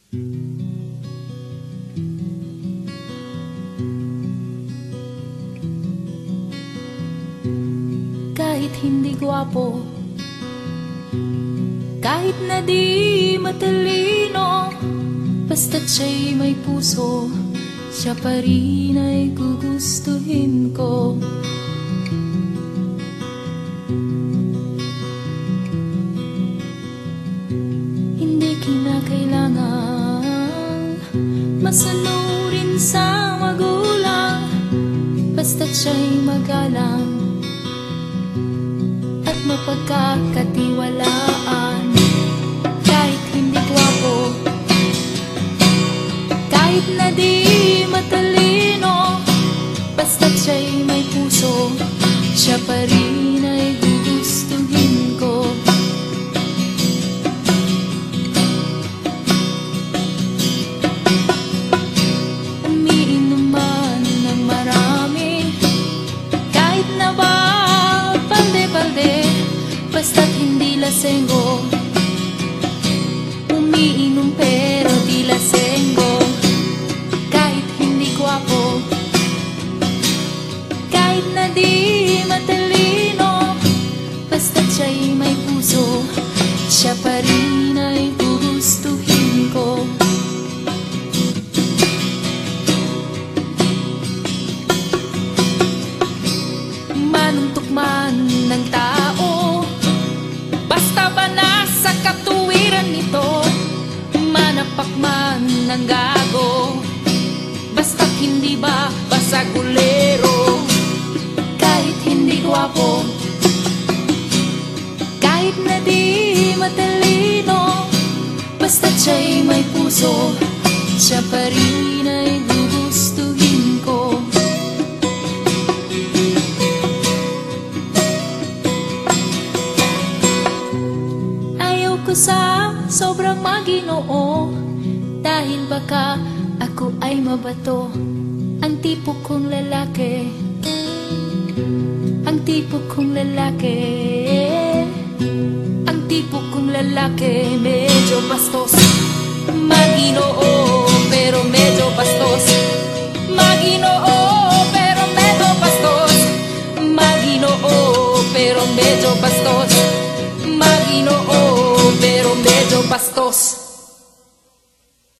Kahit hindi gwapo, kahit na di matalino, basta't siya'y may puso, siya pa rin ay gugustuhin ko. Hindi kinakailangang masunurin sa magulang, basta't siya'y magalang at mapagkakatiwalaan. Kahit hindi gwapo, kahit na di matalino, basta't siya'y may puso, siya pa rin ay gugustuhin ko. Umiinom man ng marami, kahit na ba balde-balde, basta't hindi lasenggo. Umiinom pero di lasenggo. Kahit hindi gwapo, kahit na di matalino, basta't siya'y may puso, siya pa rin ay gugustuhin ko. Manuntok man ng tao, basta ba nasa katuwiran nito, manapak man ng gago, basta't hindi ba basagulero. Kahit hindi gwapo, kahit na di matalino, basta't siya'y may puso, siya pa rin ay gugustuhin ko. Ayaw ko sa sobrang maginoo, dahil baka ako ay mabato. Ang tipo kong lalaki, ang tipo kong lalaki, ang tipo kong lalaki, medyo bastos. Maginoo,